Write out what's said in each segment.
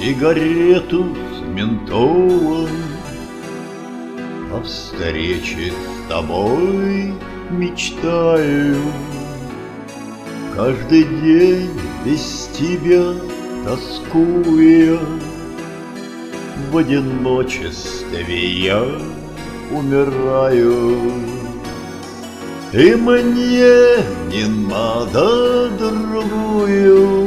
сигарету с ментолом. О встрече с тобой мечтаю, каждый день без тебя тоскуя. В одиночестве я умираю, и мне не надо другую.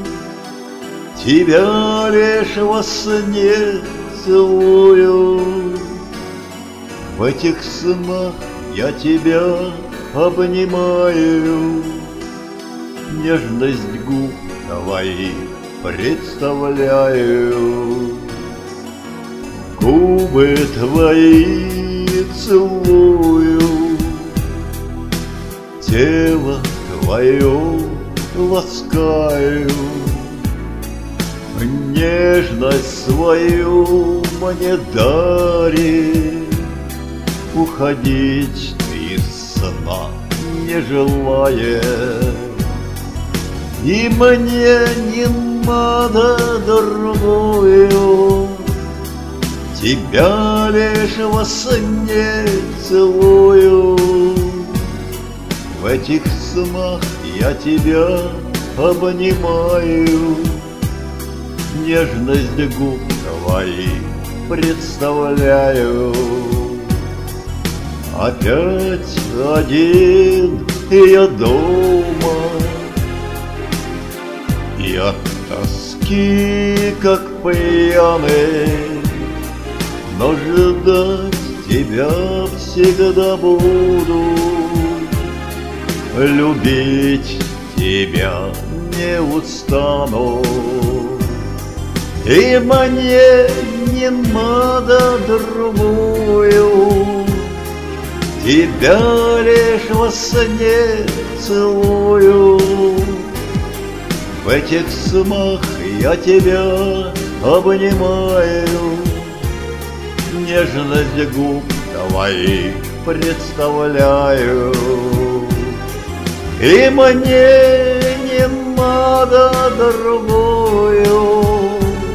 Тебя лишь во сне целую. В этих снах я тебя обнимаю, нежность губ твоих представляю. Губы твои целую, тело твое ласкаю, нежность свою мне дари. Уходить ты из сна не желая, и мне не надо другую. Тебя лишь во сне целую. В этих снах я тебя обнимаю, нежность губ твоих представляю. Опять один я дома, и от тоски как пьяный, но ждать тебя всегда буду, любить тебя не устану. И мне не надо другую, тебя лишь во сне целую. В этих снах я тебя обнимаю, нежность губ твоих представляю. И мне не надо другую,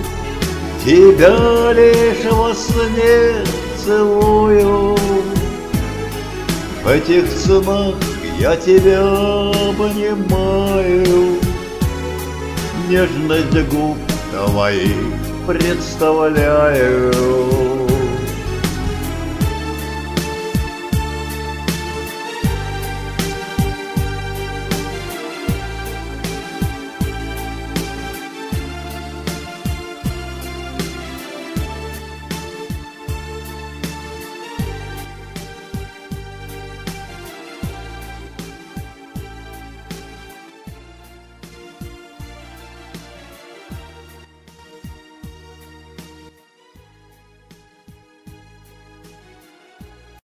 тебя лишь во сне целую. В этих снах я тебя обнимаю, нежность губ твоих представляю.